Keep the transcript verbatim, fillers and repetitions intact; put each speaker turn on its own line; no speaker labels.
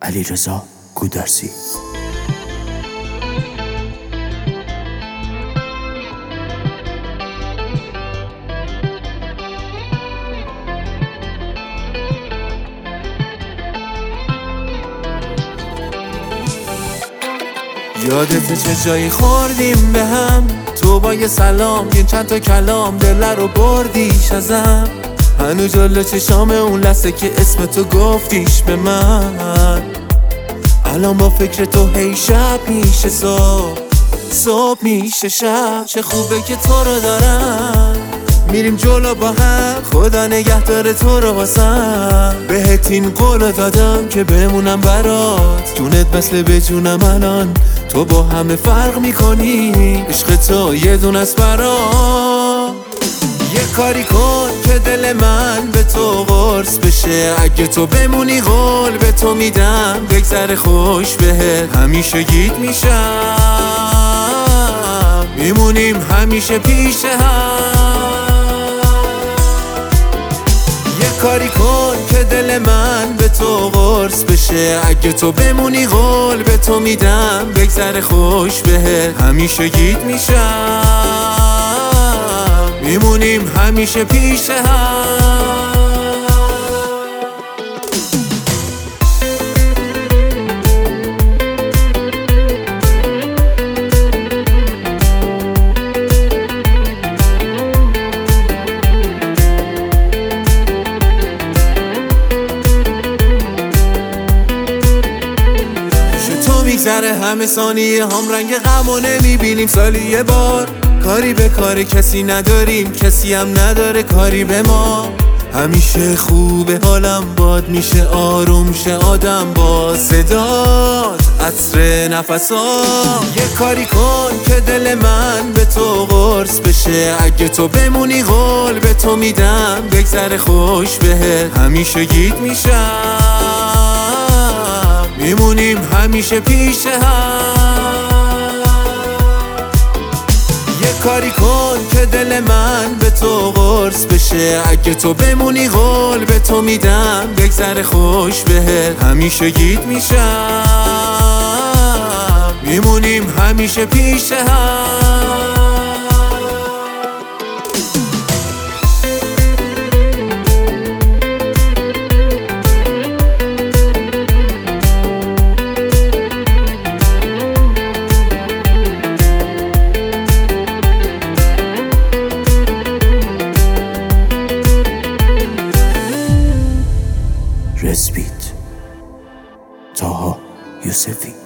علیرضا گودرزی.
یادت چه جایی خوردیم به هم، تو با یه سلام یه چند تا کلام دل رو بردیش ازم. هنو جلو چشام اون لحظه که اسم تو گفتیش به من. الان با فکر تو هی شب میشه صبح، صبح میشه شب. چه خوبه که تو رو دارم، میریم جلو با هم، خدا نگه داره تو رو واسم. بهت این قولو دادم که بمونم برات، جونت مثل به جونم الان. تو با همه فرق میکنی، عشق تو یه دونه است برام. یه کاری کن که دل من به تو قرص بشه، اگه تو بمونی قول به تو میدم بگذره خوش بهت. همیشه گیت میشم، میمونیم همیشه پیش هم. یه کاری کن که دل من به تو قرص بشه، اگه تو بمونی قول به تو میدم بگذره خوش بهت. همیشه گیت میشم، میمونیم همیشه پیش هم. میگذره همه ثانیه هم رنگ غم و نمیبینیم سالی یه بار. کاری به کار کسی نداریم، کسی هم نداره کاری به ما. همیشه خوبه حالم باد میشه، آروم شه آدم با صدات عطر نفسات. یه کاری کن که دل من به تو قرص بشه، اگه تو بمونی قول به تو میدم بگذره خوش بهت. همیشه گیت میشم، میمونیم همیشه پیش هم. یه کاری کن که دل من به تو قرص بشه، اگه تو بمونی قول به تو میدم بگذره خوش بهت. همیشه گیت میشم، میمونیم همیشه پیش هم.
رسبیت طاها یوسفی.